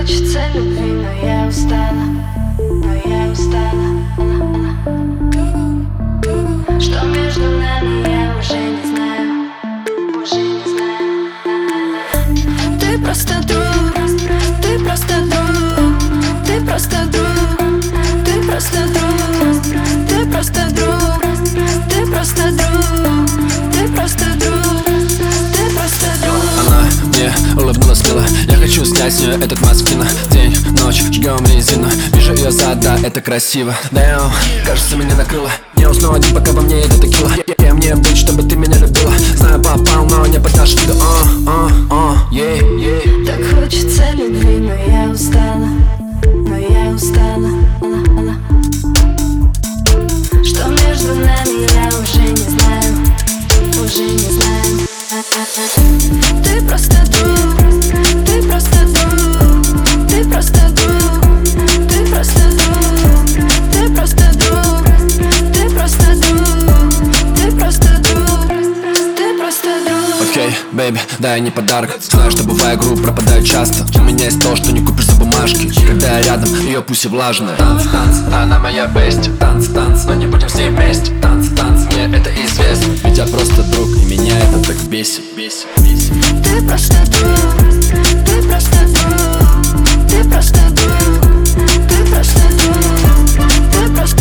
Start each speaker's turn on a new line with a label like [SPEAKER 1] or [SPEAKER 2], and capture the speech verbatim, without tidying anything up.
[SPEAKER 1] хочется любви, но я устала, но я устала. Что между нами, я уже не знаю, уже не знаю. Ты просто друг, ты просто друг, ты просто друг, ты просто друг, ты просто друг, ты просто друг, ты просто друг, ты просто друг.
[SPEAKER 2] Она мне улыбнулась смело. Я хочу снять с нее этот маскина. День, ночь, жгем резину. Вижу ее зад, да, это красиво. Damn, кажется, меня накрыло. Не усну один, пока во мне идет текила. Я мне быть, чтобы ты меня любила. Знаю, попал, но не подашь виду. О, о, о, ей, ей.
[SPEAKER 1] Так хочется любви, но я устала, но я устала. Что между нами, я уже не знаю, уже не знаю. Ты просто друг, ты просто друг, ты просто друг, ты просто друг, ты просто друг, ты просто друг, ты просто друг, ты просто друг.
[SPEAKER 2] Окей, бэйби, дай не подарок. Знаю, что бывая грубо, пропадаю часто. У меня есть то, что не купишь за бумажки. Когда я рядом, ее пусть и влажная. Танц, танц, она моя бесть. Танц, танц, но не будем с ней вместе. Танц, танц, мне это известно. Ведь я просто друг, и меня это так бесит, бесит, бесит.
[SPEAKER 1] Ты просто друг, ты просто друг, ты просто друг, ты просто друг, ты просто